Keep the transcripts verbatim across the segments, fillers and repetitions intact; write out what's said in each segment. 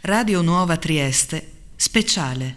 Radio Nuova Trieste, speciale.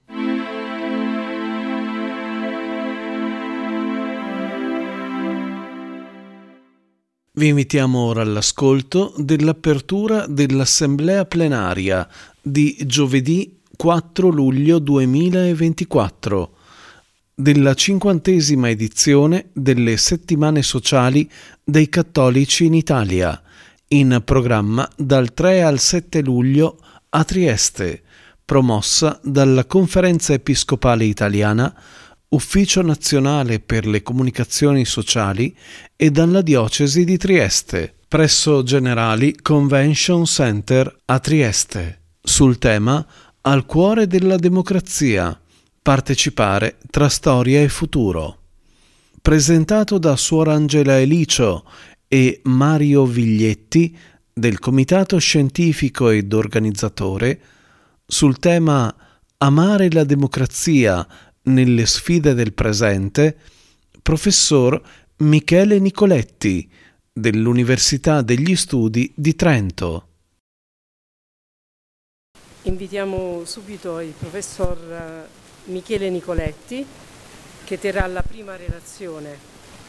Vi invitiamo ora all'ascolto dell'apertura dell'assemblea plenaria di giovedì quattro luglio duemilaventiquattro, della cinquantesima edizione delle Settimane Sociali dei Cattolici in Italia, in programma dal tre al sette luglio a Trieste, promossa dalla Conferenza Episcopale Italiana, Ufficio Nazionale per le Comunicazioni Sociali e dalla Diocesi di Trieste, presso Generali Convention Center a Trieste, sul tema Al cuore della democrazia, partecipare tra storia e futuro. Presentato da Suor Angela Elicio e Mario Viglietti del Comitato Scientifico ed Organizzatore, sul tema Amare la democrazia nelle sfide del presente, professor Michele Nicoletti dell'Università degli Studi di Trento. Invitiamo subito il professor Michele Nicoletti che terrà la prima relazione.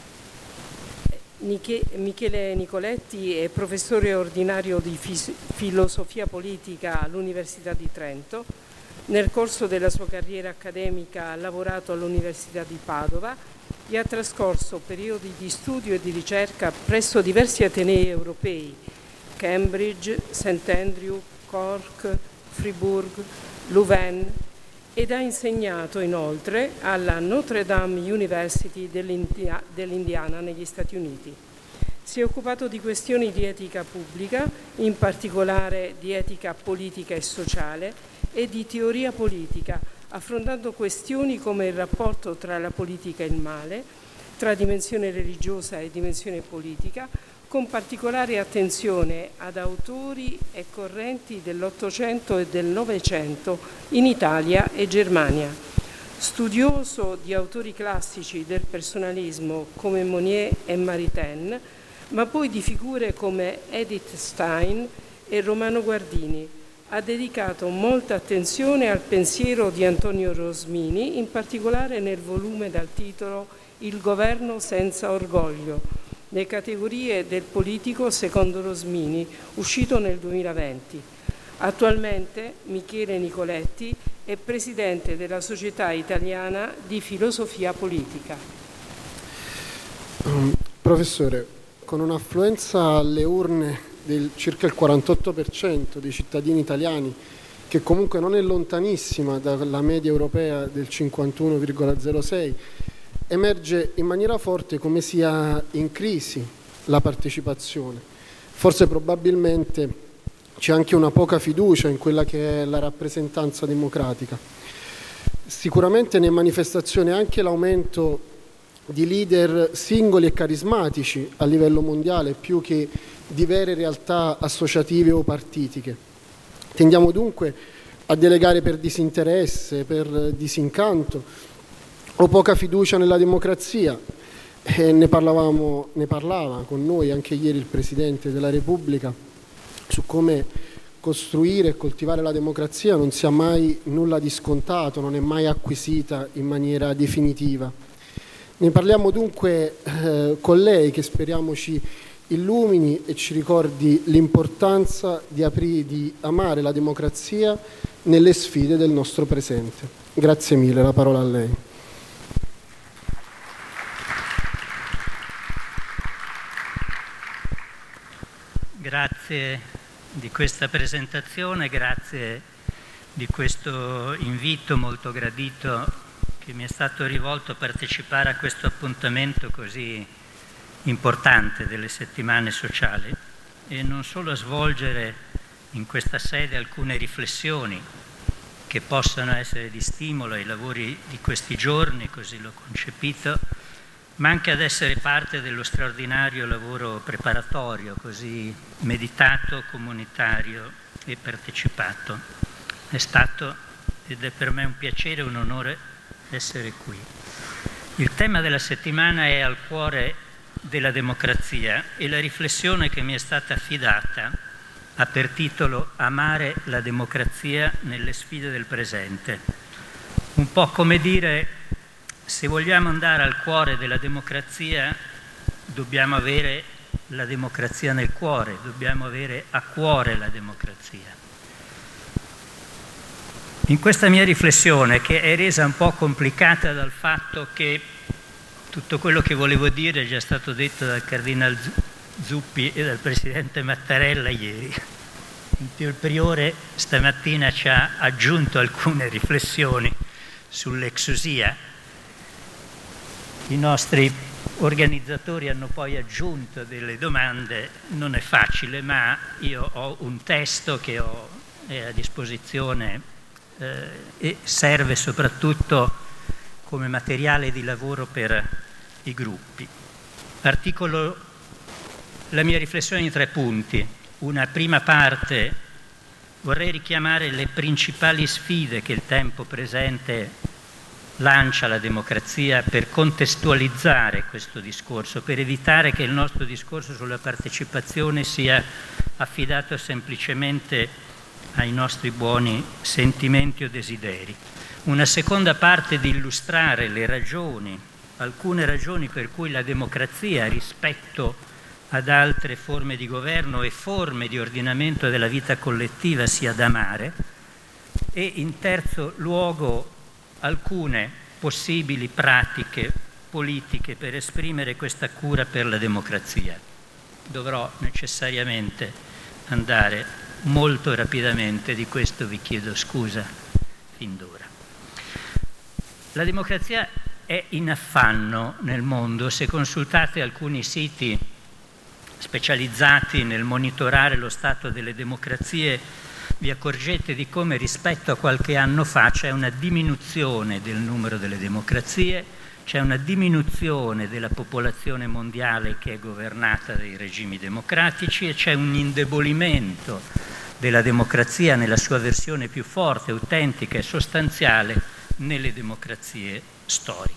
Michele Nicoletti è professore ordinario di filosofia politica all'Università di Trento. Nel corso della sua carriera accademica ha lavorato all'Università di Padova e ha trascorso periodi di studio e di ricerca presso diversi atenei europei, Cambridge, Saint-Andrew, Cork, Fribourg, Louvain, ed ha insegnato inoltre alla Notre Dame University dell'India- dell'Indiana negli Stati Uniti. Si è occupato di questioni di etica pubblica, in particolare di etica politica e sociale e di teoria politica, affrontando questioni come il rapporto tra la politica e il male, tra dimensione religiosa e dimensione politica, con particolare attenzione ad autori e correnti dell'Ottocento e del Novecento in Italia e Germania. Studioso di autori classici del personalismo come Monnier e Maritain, ma poi di figure come Edith Stein e Romano Guardini, ha dedicato molta attenzione al pensiero di Antonio Rosmini, in particolare nel volume dal titolo Il governo senza orgoglio, le categorie del politico secondo Rosmini, uscito nel duemilaventi. Attualmente Michele Nicoletti è presidente della Società Italiana di Filosofia Politica. Um, professore, con un'affluenza alle urne del circa il quarantotto per cento dei cittadini italiani, che comunque non è lontanissima dalla media europea del cinquantuno virgola zero sei, emerge in maniera forte come sia in crisi la partecipazione. Forse probabilmente c'è anche una poca fiducia in quella che è la rappresentanza democratica. Sicuramente ne è manifestazione anche l'aumento di leader singoli e carismatici a livello mondiale, più che di vere realtà associative o partitiche. Tendiamo dunque a delegare per disinteresse, per disincanto o poca fiducia nella democrazia. E ne parlavamo, ne parlava con noi anche ieri il Presidente della Repubblica su come costruire e coltivare la democrazia non sia mai nulla di scontato, non è mai acquisita in maniera definitiva. Ne parliamo dunque eh, con lei, che speriamo ci illumini e ci ricordi l'importanza di, aprire, di amare la democrazia nelle sfide del nostro presente. Grazie mille, la parola a lei. Grazie di questa presentazione, grazie di questo invito molto gradito che mi è stato rivolto a partecipare a questo appuntamento così importante delle settimane sociali e non solo a svolgere in questa sede alcune riflessioni che possano essere di stimolo ai lavori di questi giorni, così l'ho concepito, ma anche ad essere parte dello straordinario lavoro preparatorio, così meditato, comunitario e partecipato. È stato ed è per me un piacere e un onore essere qui. Il tema della settimana è al cuore della democrazia e la riflessione che mi è stata affidata ha per titolo Amare la democrazia nelle sfide del presente. Un po' come dire, se vogliamo andare al cuore della democrazia, dobbiamo avere la democrazia nel cuore, dobbiamo avere a cuore la democrazia. In questa mia riflessione, che è resa un po' complicata dal fatto che tutto quello che volevo dire è già stato detto dal Cardinal Zuppi e dal Presidente Mattarella ieri, in più il Priore stamattina ci ha aggiunto alcune riflessioni sull'exousia. I nostri organizzatori hanno poi aggiunto delle domande, non è facile, ma io ho un testo che ho è a disposizione eh, e serve soprattutto come materiale di lavoro per i gruppi. Articolo la mia riflessione in tre punti. Una prima parte, vorrei richiamare le principali sfide che il tempo presente lancia alla democrazia per contestualizzare questo discorso, per evitare che il nostro discorso sulla partecipazione sia affidato semplicemente ai nostri buoni sentimenti o desideri. Una seconda parte di illustrare le ragioni, alcune ragioni per cui la democrazia rispetto ad altre forme di governo e forme di ordinamento della vita collettiva sia da amare, e in terzo luogo alcune possibili pratiche politiche per esprimere questa cura per la democrazia. Dovrò necessariamente andare molto rapidamente, di questo vi chiedo scusa fin d'ora. La democrazia è in affanno nel mondo. Se consultate alcuni siti specializzati nel monitorare lo stato delle democrazie, vi accorgete di come rispetto a qualche anno fa c'è una diminuzione del numero delle democrazie, c'è una diminuzione della popolazione mondiale che è governata dai regimi democratici e c'è un indebolimento della democrazia nella sua versione più forte, autentica e sostanziale nelle democrazie storiche.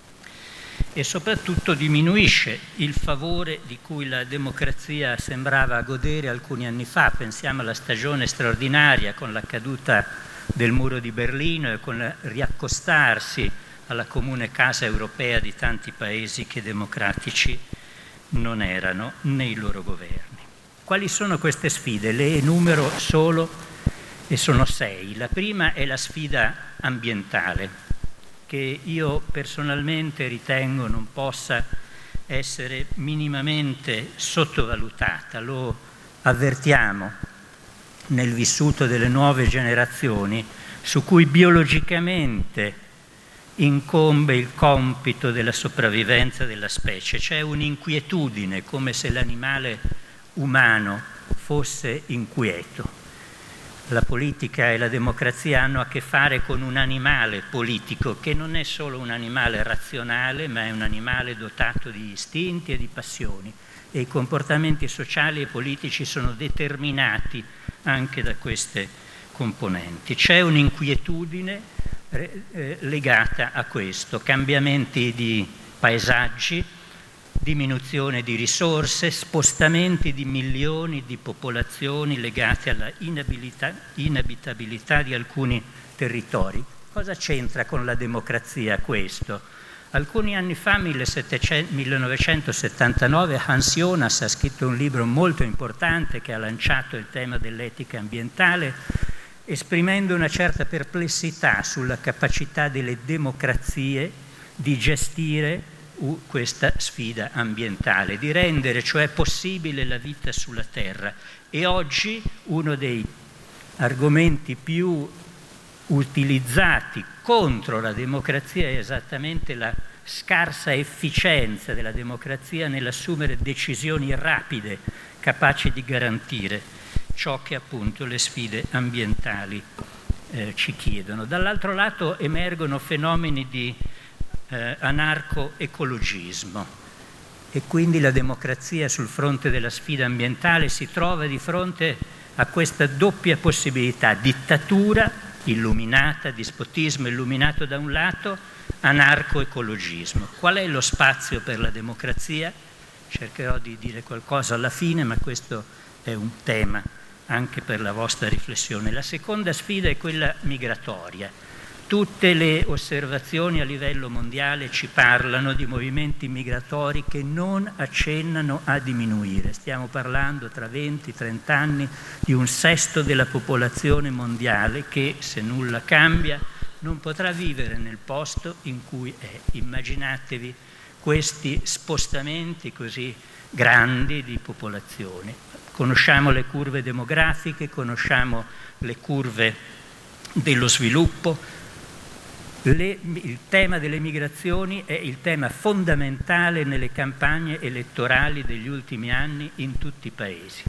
E soprattutto diminuisce il favore di cui la democrazia sembrava godere alcuni anni fa. Pensiamo alla stagione straordinaria con la caduta del muro di Berlino e con il riaccostarsi alla comune casa europea di tanti paesi che democratici non erano nei loro governi. Quali sono queste sfide? Le enumero solo e sono sei. La prima è la sfida ambientale, che io personalmente ritengo non possa essere minimamente sottovalutata. Lo avvertiamo nel vissuto delle nuove generazioni, su cui biologicamente incombe il compito della sopravvivenza della specie. C'è un'inquietudine, come se l'animale umano fosse inquieto. La politica e la democrazia hanno a che fare con un animale politico che non è solo un animale razionale, ma è un animale dotato di istinti e di passioni, e i comportamenti sociali e politici sono determinati anche da queste componenti. C'è un'inquietudine eh, legata a questo, cambiamenti di paesaggi, diminuzione di risorse, spostamenti di milioni di popolazioni legate alla inabilità, inabitabilità di alcuni territori. Cosa c'entra con la democrazia questo? Alcuni anni fa, millenovecentosettantanove, Hans Jonas ha scritto un libro molto importante che ha lanciato il tema dell'etica ambientale, esprimendo una certa perplessità sulla capacità delle democrazie di gestire questa sfida ambientale, di rendere cioè possibile la vita sulla Terra. E oggi uno dei argomenti più utilizzati contro la democrazia è esattamente la scarsa efficienza della democrazia nell'assumere decisioni rapide capaci di garantire ciò che appunto le sfide ambientali eh, ci chiedono. Dall'altro lato emergono fenomeni di Eh, anarco-ecologismo, e quindi la democrazia sul fronte della sfida ambientale si trova di fronte a questa doppia possibilità: dittatura illuminata, dispotismo illuminato da un lato, anarco-ecologismo. Qual è lo spazio per la democrazia? Cercherò di dire qualcosa alla fine, ma questo è un tema anche per la vostra riflessione. La seconda sfida è quella migratoria. Tutte le osservazioni a livello mondiale ci parlano di movimenti migratori che non accennano a diminuire. Stiamo parlando tra venti trenta anni di un sesto della popolazione mondiale che, se nulla cambia, non potrà vivere nel posto in cui è. Immaginatevi questi spostamenti così grandi di popolazione. Conosciamo le curve demografiche, conosciamo le curve dello sviluppo. Le, il tema delle migrazioni è il tema fondamentale nelle campagne elettorali degli ultimi anni in tutti i paesi.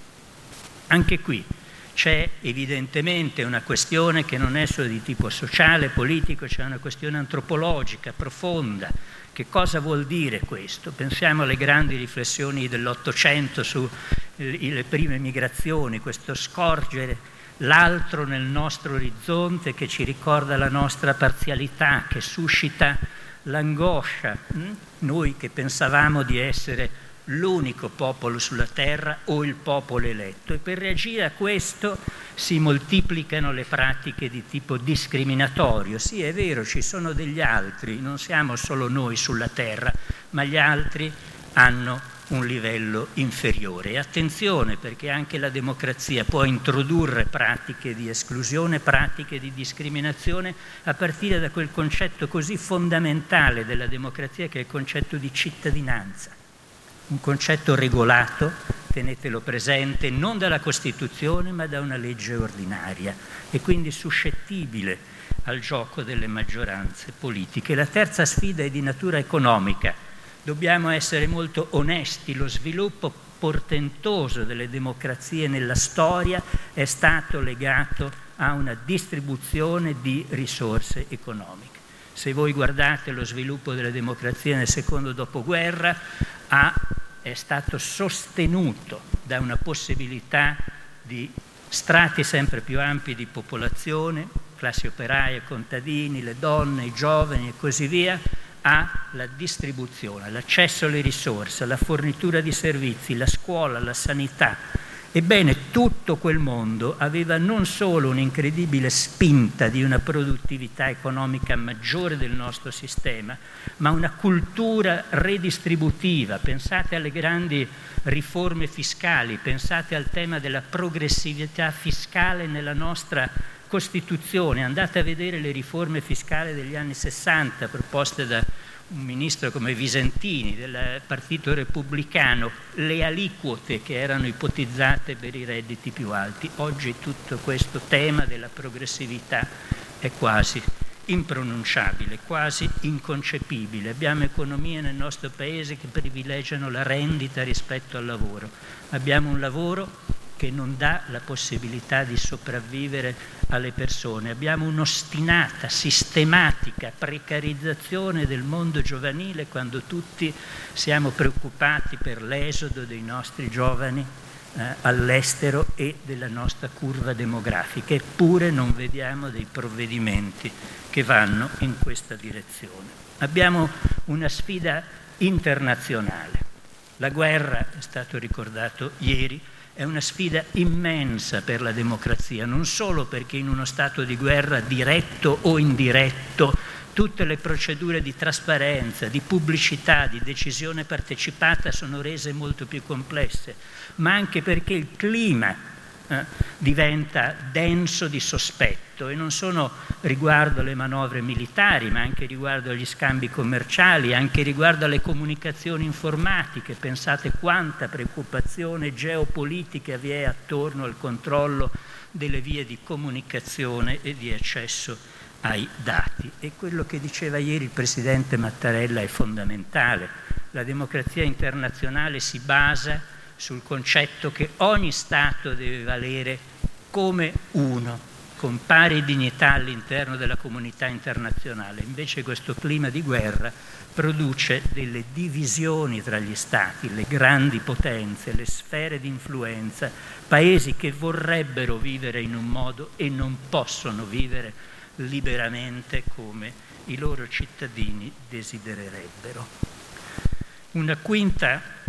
Anche qui c'è evidentemente una questione che non è solo di tipo sociale, politico, c'è una questione antropologica, profonda. Che cosa vuol dire questo? Pensiamo alle grandi riflessioni dell'Ottocento sulle prime migrazioni, questo scorgere l'altro nel nostro orizzonte che ci ricorda la nostra parzialità, che suscita l'angoscia. Noi che pensavamo di essere l'unico popolo sulla terra o il popolo eletto. E per reagire a questo si moltiplicano le pratiche di tipo discriminatorio. Sì, è vero, ci sono degli altri, non siamo solo noi sulla terra, ma gli altri hanno un livello inferiore. E attenzione, perché anche la democrazia può introdurre pratiche di esclusione, pratiche di discriminazione, a partire da quel concetto così fondamentale della democrazia che è il concetto di cittadinanza. Un concetto regolato, tenetelo presente, non dalla Costituzione ma da una legge ordinaria e quindi suscettibile al gioco delle maggioranze politiche. La terza sfida è di natura economica. Dobbiamo essere molto onesti, lo sviluppo portentoso delle democrazie nella storia è stato legato a una distribuzione di risorse economiche. Se voi guardate lo sviluppo delle democrazie nel secondo dopoguerra, ha, è stato sostenuto da una possibilità di strati sempre più ampi di popolazione, classi operaie, contadini, le donne, i giovani e così via, alla distribuzione, l'accesso alle risorse, alla fornitura di servizi, la scuola, la sanità. Ebbene, tutto quel mondo aveva non solo un'incredibile spinta di una produttività economica maggiore del nostro sistema, ma una cultura redistributiva. Pensate alle grandi riforme fiscali, pensate al tema della progressività fiscale nella nostra Costituzione, andate a vedere le riforme fiscali degli anni sessanta proposte da un ministro come Visentini del Partito Repubblicano, le aliquote che erano ipotizzate per i redditi più alti. Oggi tutto questo tema della progressività è quasi impronunciabile, quasi inconcepibile. Abbiamo economie nel nostro Paese che privilegiano la rendita rispetto al lavoro. Abbiamo un lavoro che non dà la possibilità di sopravvivere alle persone. Abbiamo un'ostinata, sistematica precarizzazione del mondo giovanile quando tutti siamo preoccupati per l'esodo dei nostri giovani eh, all'estero e della nostra curva demografica. Eppure non vediamo dei provvedimenti che vanno in questa direzione. Abbiamo una sfida internazionale. La guerra, è stato ricordato ieri, è una sfida immensa per la democrazia, non solo perché in uno stato di guerra diretto o indiretto tutte le procedure di trasparenza, di pubblicità, di decisione partecipata sono rese molto più complesse, ma anche perché il clima eh, diventa denso di sospetto, e non solo riguardo alle manovre militari, ma anche riguardo agli scambi commerciali, anche riguardo alle comunicazioni informatiche. Pensate quanta preoccupazione geopolitica vi è attorno al controllo delle vie di comunicazione e di accesso ai dati. E quello che diceva ieri il Presidente Mattarella è fondamentale. La democrazia internazionale si basa sul concetto che ogni Stato deve valere come uno, con pari dignità all'interno della comunità internazionale. Invece questo clima di guerra produce delle divisioni tra gli Stati, le grandi potenze, le sfere di influenza, paesi che vorrebbero vivere in un modo e non possono vivere liberamente come i loro cittadini desidererebbero. Una quinta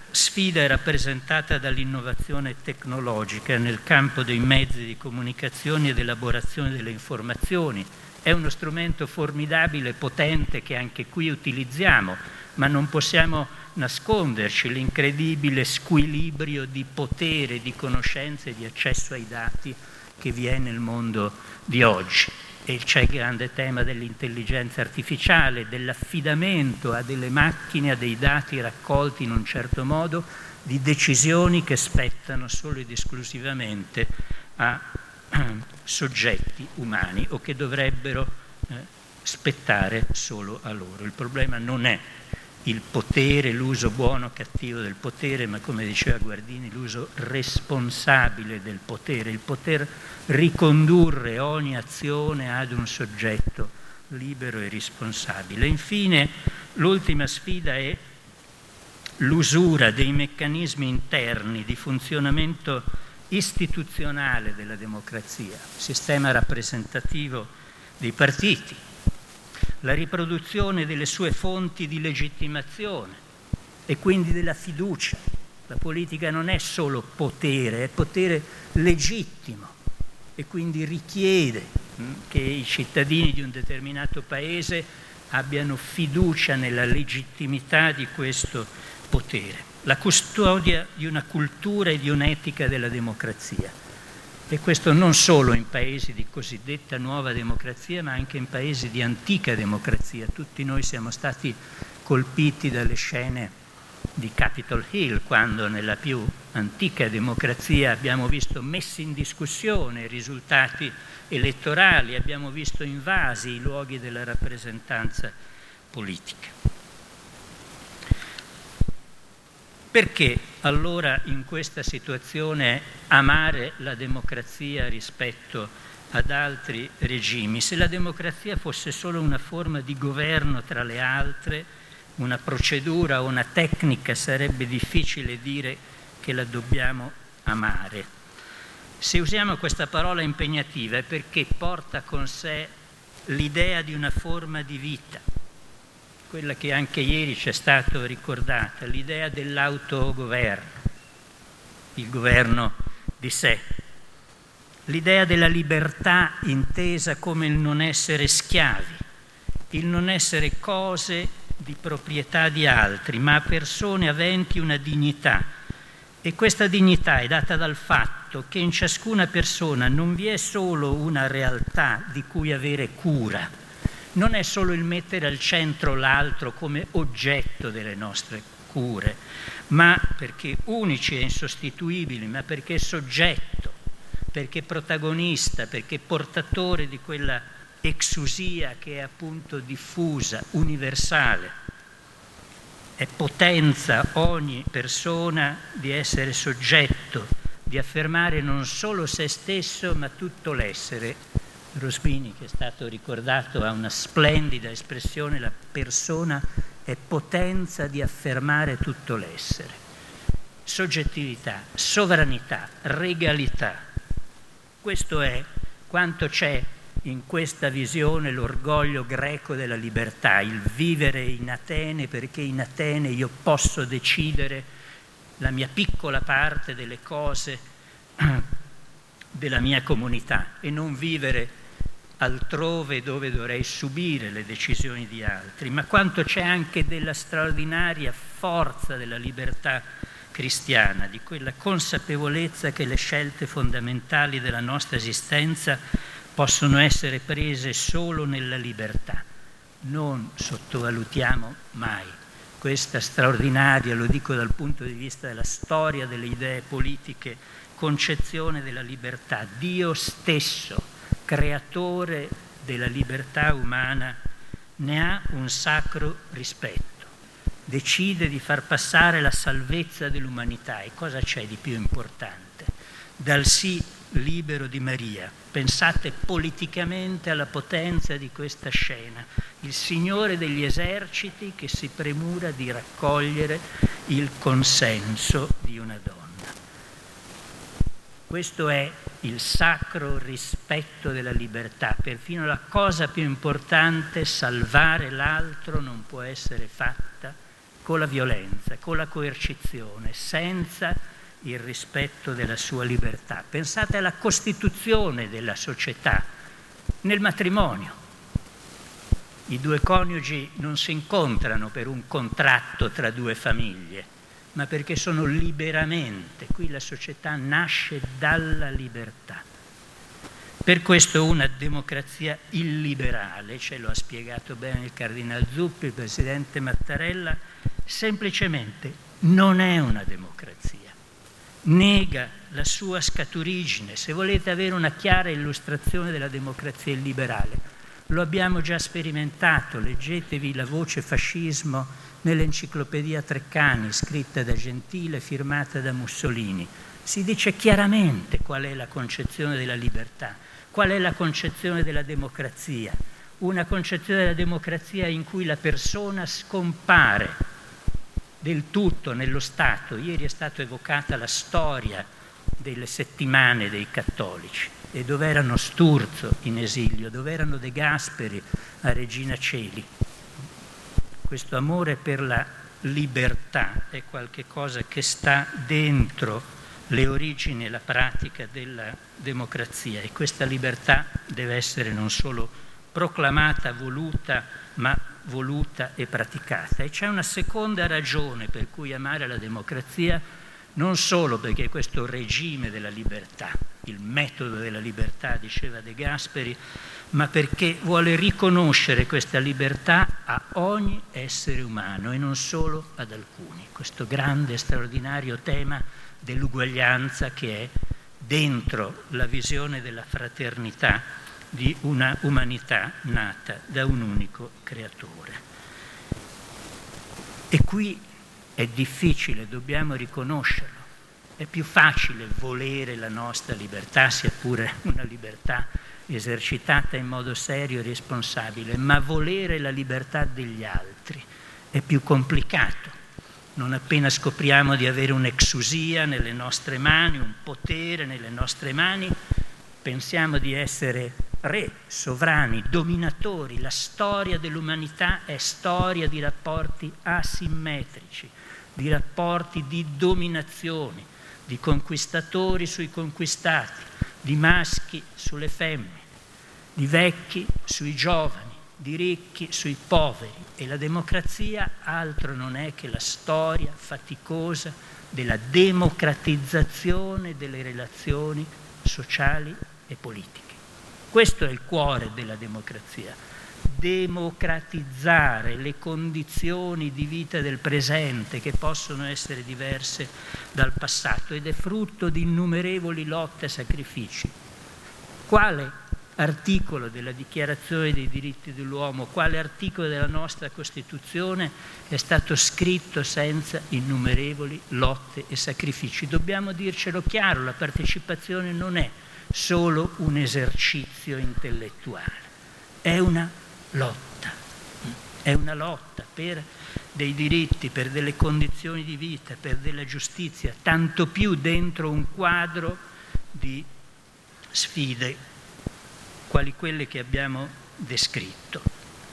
sfida è rappresentata dall'innovazione tecnologica nel campo dei mezzi di comunicazione ed elaborazione delle informazioni. È uno strumento formidabile, potente, che anche qui utilizziamo, ma non possiamo nasconderci l'incredibile squilibrio di potere, di conoscenze e di accesso ai dati che vi è nel mondo di oggi. E c'è il grande tema dell'intelligenza artificiale, dell'affidamento a delle macchine, a dei dati raccolti in un certo modo, di decisioni che spettano solo ed esclusivamente a soggetti umani o che dovrebbero eh, spettare solo a loro. Il problema non è il potere, l'uso buono o cattivo del potere, ma come diceva Guardini, l'uso responsabile del potere, il poter ricondurre ogni azione ad un soggetto libero e responsabile. Infine, l'ultima sfida è l'usura dei meccanismi interni di funzionamento istituzionale della democrazia, sistema rappresentativo dei partiti, la riproduzione delle sue fonti di legittimazione e quindi della fiducia. La politica non è solo potere, è potere legittimo e quindi richiede che i cittadini di un determinato paese abbiano fiducia nella legittimità di questo potere. La custodia di una cultura e di un'etica della democrazia. E questo non solo in paesi di cosiddetta nuova democrazia, ma anche in paesi di antica democrazia. Tutti noi siamo stati colpiti dalle scene di Capitol Hill, quando nella più antica democrazia abbiamo visto messi in discussione i risultati elettorali, abbiamo visto invasi i luoghi della rappresentanza politica. Perché allora in questa situazione amare la democrazia rispetto ad altri regimi? Se la democrazia fosse solo una forma di governo tra le altre, una procedura o una tecnica, sarebbe difficile dire che la dobbiamo amare. Se usiamo questa parola impegnativa è perché porta con sé l'idea di una forma di vita, quella che anche ieri ci è stata ricordata, l'idea dell'autogoverno, il governo di sé, l'idea della libertà intesa come il non essere schiavi, il non essere cose di proprietà di altri, ma persone aventi una dignità. E questa dignità è data dal fatto che in ciascuna persona non vi è solo una realtà di cui avere cura, non è solo il mettere al centro l'altro come oggetto delle nostre cure, ma perché unici e insostituibili, ma perché soggetto, perché protagonista, perché portatore di quella exusia che è appunto diffusa, universale. È potenza ogni persona di essere soggetto, di affermare non solo se stesso, ma tutto l'essere. Rosbini, che è stato ricordato, ha una splendida espressione: la persona è potenza di affermare tutto l'essere. Soggettività, sovranità, regalità. Questo è quanto c'è in questa visione l'orgoglio greco della libertà, il vivere in Atene perché in Atene io posso decidere la mia piccola parte delle cose della mia comunità e non vivere altrove dove dovrei subire le decisioni di altri, ma quanto c'è anche della straordinaria forza della libertà cristiana, di quella consapevolezza che le scelte fondamentali della nostra esistenza possono essere prese solo nella libertà. Non sottovalutiamo mai questa straordinaria, lo dico dal punto di vista della storia delle idee politiche, concezione della libertà. Dio stesso, creatore della libertà umana, ne ha un sacro rispetto. Decide di far passare la salvezza dell'umanità. E cosa c'è di più importante? Dal sì libero di Maria. Pensate politicamente alla potenza di questa scena. Il Signore degli eserciti che si premura di raccogliere il consenso di una donna. Questo è il sacro rispetto della libertà. Perfino la cosa più importante, salvare l'altro, non può essere fatta con la violenza, con la coercizione, senza il rispetto della sua libertà. Pensate alla costituzione della società nel matrimonio. I due coniugi non si incontrano per un contratto tra due famiglie, ma perché sono liberamente. Qui la società nasce dalla libertà. Per questo una democrazia illiberale, ce lo ha spiegato bene il Cardinal Zuppi, il Presidente Mattarella, semplicemente non è una democrazia. Nega la sua scaturigine. Se volete avere una chiara illustrazione della democrazia illiberale, lo abbiamo già sperimentato, leggetevi La voce fascismo nell'enciclopedia Treccani, scritta da Gentile, firmata da Mussolini. Si dice chiaramente qual è la concezione della libertà, qual è la concezione della democrazia. Una concezione della democrazia in cui la persona scompare del tutto nello Stato. Ieri è stata evocata la storia delle settimane dei cattolici, e dove erano Sturzo in esilio, dove erano De Gasperi a Regina Coeli. Questo amore per la libertà è qualche cosa che sta dentro le origini e la pratica della democrazia, e questa libertà deve essere non solo proclamata, voluta, ma voluta e praticata. E c'è una seconda ragione per cui amare la democrazia, non solo perché questo regime della libertà, il metodo della libertà, diceva De Gasperi, ma perché vuole riconoscere questa libertà a ogni essere umano e non solo ad alcuni. Questo grande e straordinario tema dell'uguaglianza che è dentro la visione della fraternità di una umanità nata da un unico creatore. E qui è difficile, dobbiamo riconoscerlo. È più facile volere la nostra libertà, sia pure una libertà esercitata in modo serio e responsabile, ma volere la libertà degli altri è più complicato. Non appena scopriamo di avere un'exusia nelle nostre mani, un potere nelle nostre mani, pensiamo di essere re, sovrani, dominatori. La storia dell'umanità è storia di rapporti asimmetrici, di rapporti di dominazioni, di conquistatori sui conquistati, di maschi sulle femmine, di vecchi sui giovani, di ricchi sui poveri. E la democrazia altro non è che la storia faticosa della democratizzazione delle relazioni sociali e politiche. Questo è il cuore della democrazia: democratizzare le condizioni di vita del presente, che possono essere diverse dal passato, ed è frutto di innumerevoli lotte e sacrifici. Quale articolo della Dichiarazione dei diritti dell'uomo, quale articolo della nostra Costituzione è stato scritto senza innumerevoli lotte e sacrifici? Dobbiamo dircelo chiaro: la partecipazione non è solo un esercizio intellettuale, è una lotta, è una lotta per dei diritti, per delle condizioni di vita, per della giustizia, tanto più dentro un quadro di sfide quali quelle che abbiamo descritto.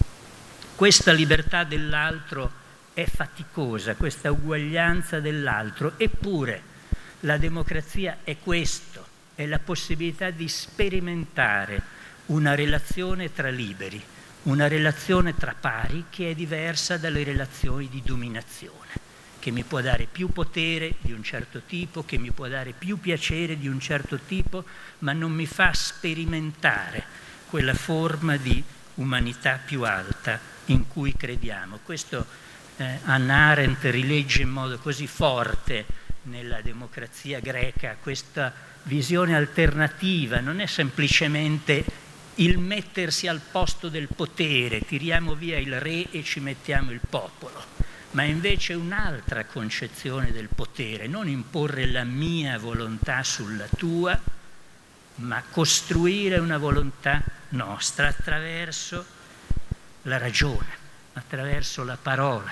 Questa libertà dell'altro è faticosa, questa uguaglianza dell'altro, eppure la democrazia è questo, è la possibilità di sperimentare una relazione tra liberi, una relazione tra pari che è diversa dalle relazioni di dominazione, che mi può dare più potere di un certo tipo, che mi può dare più piacere di un certo tipo, ma non mi fa sperimentare quella forma di umanità più alta in cui crediamo. Questo eh, Hannah Arendt rilegge in modo così forte nella democrazia greca. Questa visione alternativa non è semplicemente il mettersi al posto del potere, tiriamo via il re e ci mettiamo il popolo, ma invece un'altra concezione del potere: non imporre la mia volontà sulla tua, ma costruire una volontà nostra attraverso la ragione, attraverso la parola.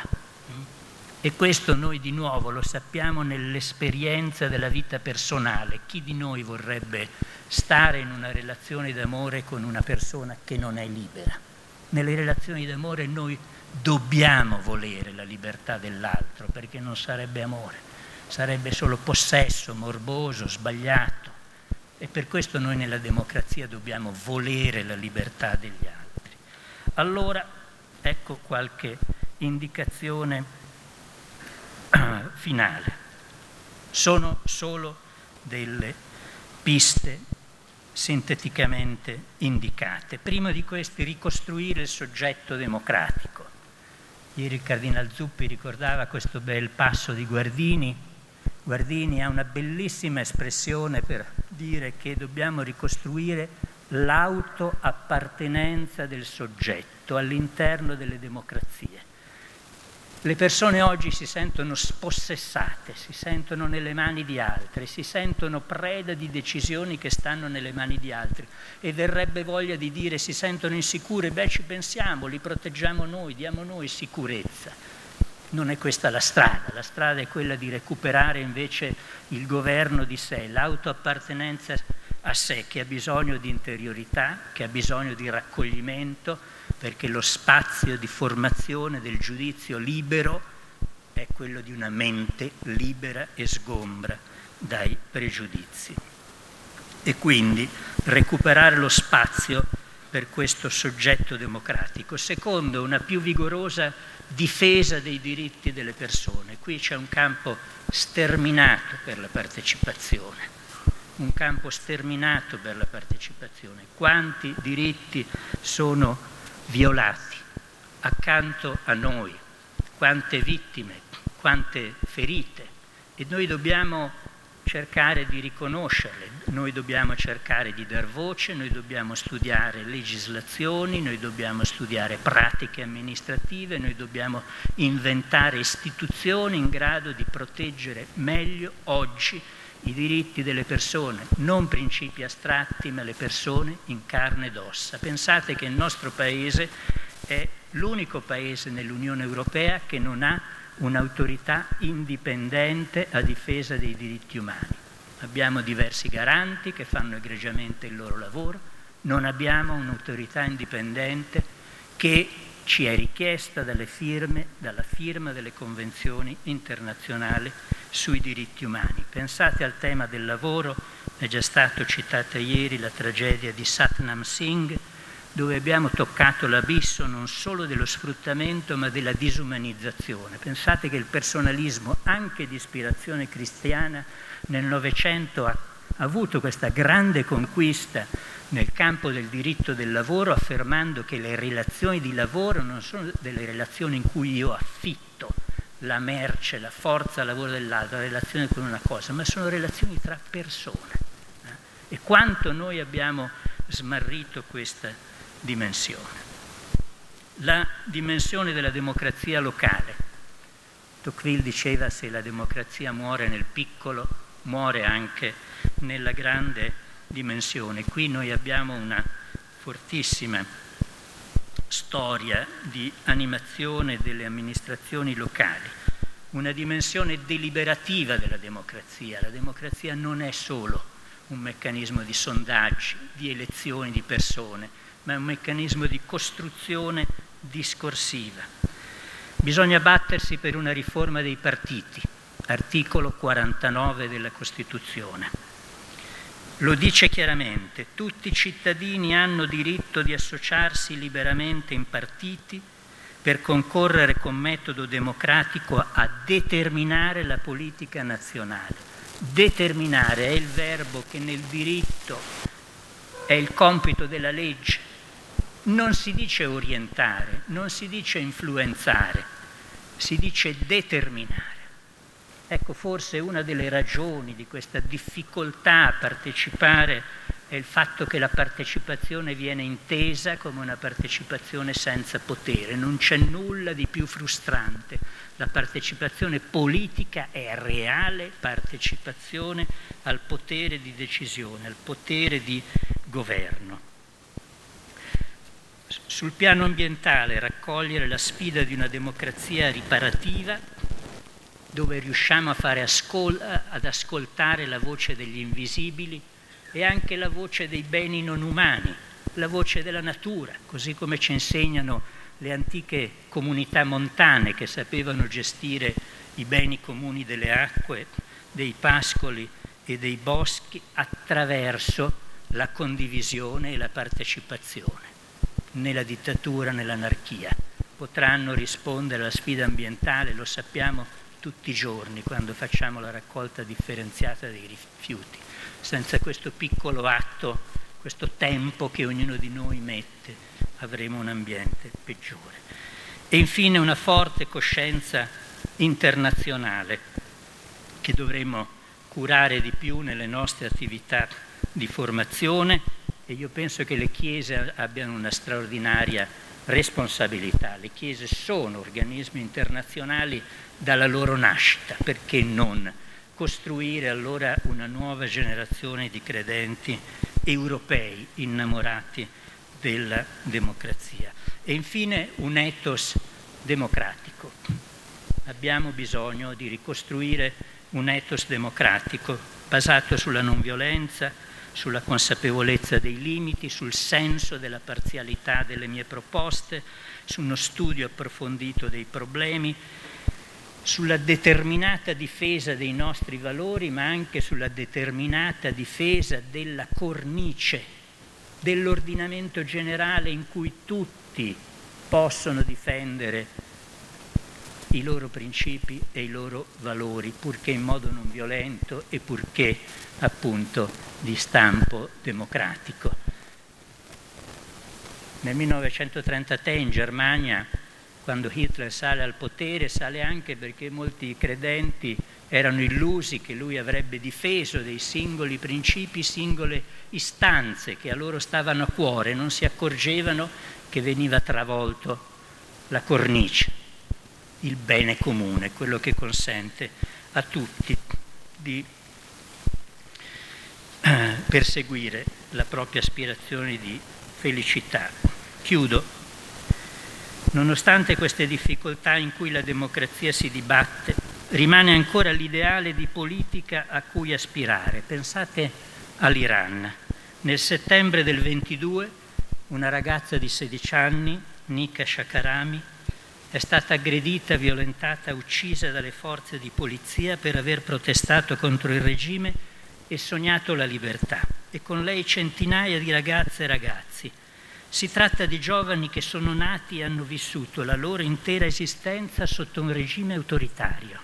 E questo noi di nuovo lo sappiamo nell'esperienza della vita personale. Chi di noi vorrebbe stare in una relazione d'amore con una persona che non è libera? Nelle relazioni d'amore noi dobbiamo volere la libertà dell'altro, perché non sarebbe amore, sarebbe solo possesso, morboso, sbagliato. E per questo noi nella democrazia dobbiamo volere la libertà degli altri. Allora, ecco qualche indicazione finale. Sono solo delle piste sinteticamente indicate. Prima di questi, ricostruire il soggetto democratico. Ieri il Cardinal Zuppi ricordava questo bel passo di Guardini. Guardini ha una bellissima espressione per dire che dobbiamo ricostruire l'autoappartenenza del soggetto all'interno delle democrazie. Le persone oggi si sentono spossessate, si sentono nelle mani di altri, si sentono preda di decisioni che stanno nelle mani di altri e verrebbe voglia di dire si sentono insicure, beh ci pensiamo, li proteggiamo noi, diamo noi sicurezza. Non è questa la strada, la strada è quella di recuperare invece il governo di sé, l'autoappartenenza a sé che ha bisogno di interiorità, che ha bisogno di raccoglimento, perché lo spazio di formazione del giudizio libero è quello di una mente libera e sgombra dai pregiudizi. E quindi recuperare lo spazio per questo soggetto democratico. Secondo, una più vigorosa difesa dei diritti delle persone. Qui c'è un campo sterminato per la partecipazione. Un campo sterminato per la partecipazione. Quanti diritti sono violati accanto a noi, quante vittime, quante ferite, e noi dobbiamo cercare di riconoscerle, noi dobbiamo cercare di dar voce, noi dobbiamo studiare legislazioni, noi dobbiamo studiare pratiche amministrative, noi dobbiamo inventare istituzioni in grado di proteggere meglio oggi i diritti delle persone, non principi astratti, ma le persone in carne ed ossa. Pensate che il nostro paese è l'unico paese nell'Unione Europea che non ha un'autorità indipendente a difesa dei diritti umani. Abbiamo diversi garanti che fanno egregiamente il loro lavoro, non abbiamo un'autorità indipendente che ci è richiesta dalle firme, dalla firma delle convenzioni internazionali sui diritti umani. Pensate al tema del lavoro, è già stato citata ieri la tragedia di Satnam Singh, dove abbiamo toccato l'abisso non solo dello sfruttamento ma della disumanizzazione. Pensate che il personalismo, anche di ispirazione cristiana, nel Novecento ha avuto questa grande conquista nel campo del diritto del lavoro, affermando che le relazioni di lavoro non sono delle relazioni in cui io affitto la merce, la forza lavoro dell'altro, la relazione con una cosa, ma sono relazioni tra persone. Eh? E quanto noi abbiamo smarrito questa dimensione. La dimensione della democrazia locale. Tocqueville diceva: se la democrazia muore nel piccolo, muore anche nella grande dimensione. Qui noi abbiamo una fortissima storia di animazione delle amministrazioni locali, una dimensione deliberativa della democrazia. La democrazia non è solo un meccanismo di sondaggi, di elezioni di persone, ma è un meccanismo di costruzione discorsiva. Bisogna battersi per una riforma dei partiti, articolo quarantanove della Costituzione. Lo dice chiaramente: tutti i cittadini hanno diritto di associarsi liberamente in partiti per concorrere con metodo democratico a determinare la politica nazionale. Determinare è il verbo che nel diritto è il compito della legge. Non si dice orientare, non si dice influenzare, si dice determinare. Ecco, forse una delle ragioni di questa difficoltà a partecipare è il fatto che la partecipazione viene intesa come una partecipazione senza potere. Non c'è nulla di più frustrante. La partecipazione politica è reale partecipazione al potere di decisione, al potere di governo. Sul piano ambientale, raccogliere la sfida di una democrazia riparativa, dove riusciamo a fare ascol- ad ascoltare la voce degli invisibili e anche la voce dei beni non umani, la voce della natura, così come ci insegnano le antiche comunità montane che sapevano gestire i beni comuni delle acque, dei pascoli e dei boschi attraverso la condivisione e la partecipazione. Né la dittatura né l'anarchia potranno rispondere alla sfida ambientale, lo sappiamo tutti i giorni quando facciamo la raccolta differenziata dei rifiuti. Senza questo piccolo atto, questo tempo che ognuno di noi mette, avremo un ambiente peggiore. E infine una forte coscienza internazionale che dovremo curare di più nelle nostre attività di formazione, e io penso che le chiese abbiano una straordinaria responsabilità. Le chiese sono organismi internazionali dalla loro nascita, perché non costruire allora una nuova generazione di credenti europei innamorati della democrazia. E infine un ethos democratico. Abbiamo bisogno di ricostruire un ethos democratico basato sulla non violenza, sulla consapevolezza dei limiti, sul senso della parzialità delle mie proposte, su uno studio approfondito dei problemi, sulla determinata difesa dei nostri valori, ma anche sulla determinata difesa della cornice, dell'ordinamento generale in cui tutti possono difendere i loro principi e i loro valori, purché in modo non violento e purché appunto di stampo democratico. Nel millenovecentotrentatré in Germania, quando Hitler sale al potere, sale anche perché molti credenti erano illusi che lui avrebbe difeso dei singoli principi, singole istanze che a loro stavano a cuore, non si accorgevano che veniva travolto la cornice, il bene comune, quello che consente a tutti di eh, perseguire la propria aspirazione di felicità. Chiudo. Nonostante queste difficoltà in cui la democrazia si dibatte, rimane ancora l'ideale di politica a cui aspirare. Pensate all'Iran. Nel settembre del ventidue una ragazza di sedici anni, Nika Shakarami, è stata aggredita, violentata, uccisa dalle forze di polizia per aver protestato contro il regime e sognato la libertà. E con lei centinaia di ragazze e ragazzi. Si tratta di giovani che sono nati e hanno vissuto la loro intera esistenza sotto un regime autoritario.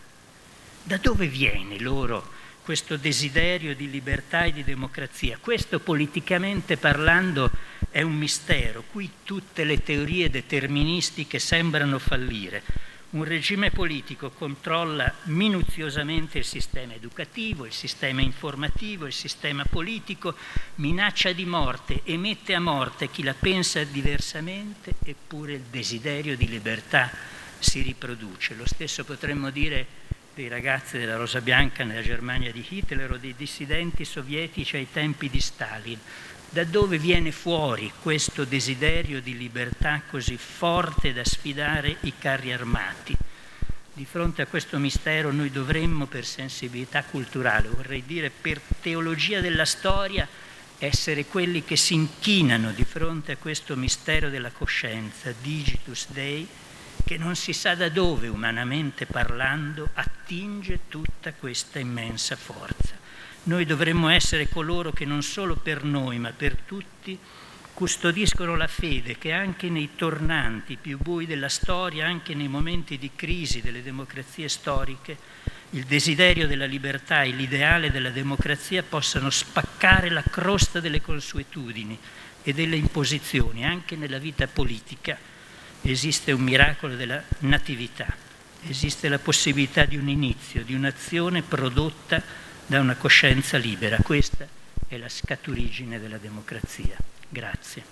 Da dove viene loro questo desiderio di libertà e di democrazia? Questo, politicamente parlando, è un mistero. Qui tutte le teorie deterministiche sembrano fallire. Un regime politico controlla minuziosamente il sistema educativo, il sistema informativo, il sistema politico, minaccia di morte e mette a morte chi la pensa diversamente, eppure il desiderio di libertà si riproduce. Lo stesso potremmo dire dei ragazzi della Rosa Bianca nella Germania di Hitler o dei dissidenti sovietici ai tempi di Stalin. Da dove viene fuori questo desiderio di libertà così forte da sfidare i carri armati? Di fronte a questo mistero noi dovremmo, per sensibilità culturale, vorrei dire per teologia della storia, essere quelli che si inchinano di fronte a questo mistero della coscienza, Digitus Dei, che non si sa da dove, umanamente parlando, attinge tutta questa immensa forza. Noi dovremmo essere coloro che non solo per noi, ma per tutti, custodiscono la fede che anche nei tornanti più bui della storia, anche nei momenti di crisi delle democrazie storiche, il desiderio della libertà e l'ideale della democrazia possano spaccare la crosta delle consuetudini e delle imposizioni. Anche nella vita politica esiste un miracolo della natività, esiste la possibilità di un inizio, di un'azione prodotta da una coscienza libera. Questa è la scaturigine della democrazia. Grazie.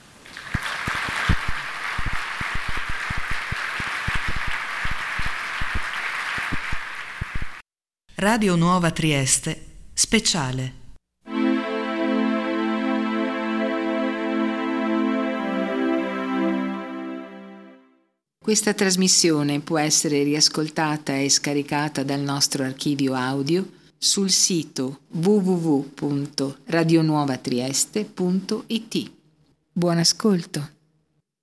Radio Nuova Trieste, speciale. Questa trasmissione può essere riascoltata e scaricata dal nostro archivio audio sul sito w w w punto radionuovatrieste punto i t. Buon ascolto.